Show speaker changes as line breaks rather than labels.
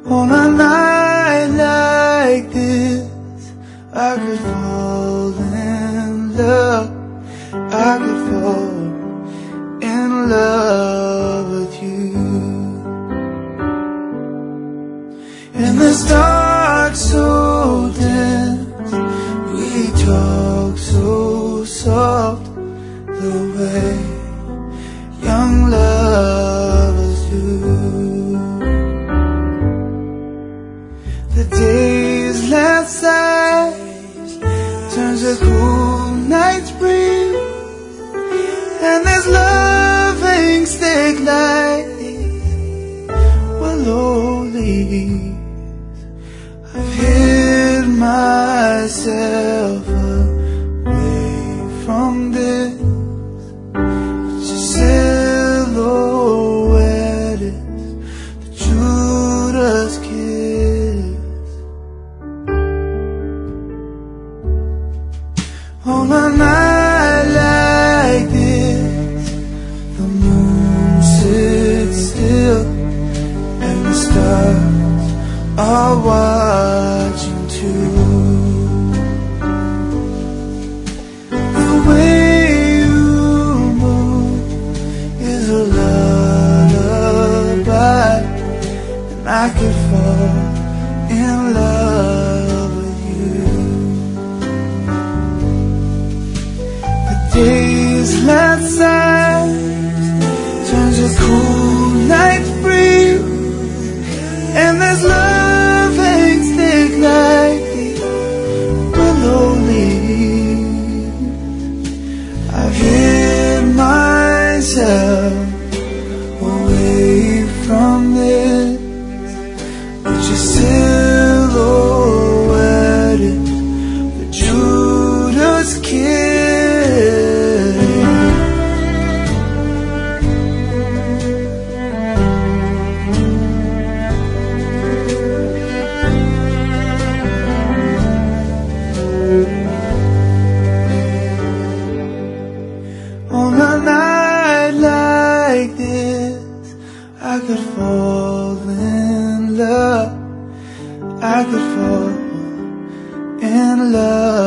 On a night like this, I could fall in love. I could fall in love with you. In this dark so dense, we talk so soft, the way young lovers do. The day's last sighs turns a cool night's breeze, and this loving stick lightning will only. I've hid myself away from this, but your silhouette is the Judas kiss. On a night like this, the moon sits still and the stars are watching too. The way you move is a lullaby, and I could fall in love with you. The day's last sighs turns a cool night's breeze, and this loving stick like these will only. I've hid myself away from this, but your silhouette is the Judas kiss. On a night like this, I could fall in love. I could fall in love.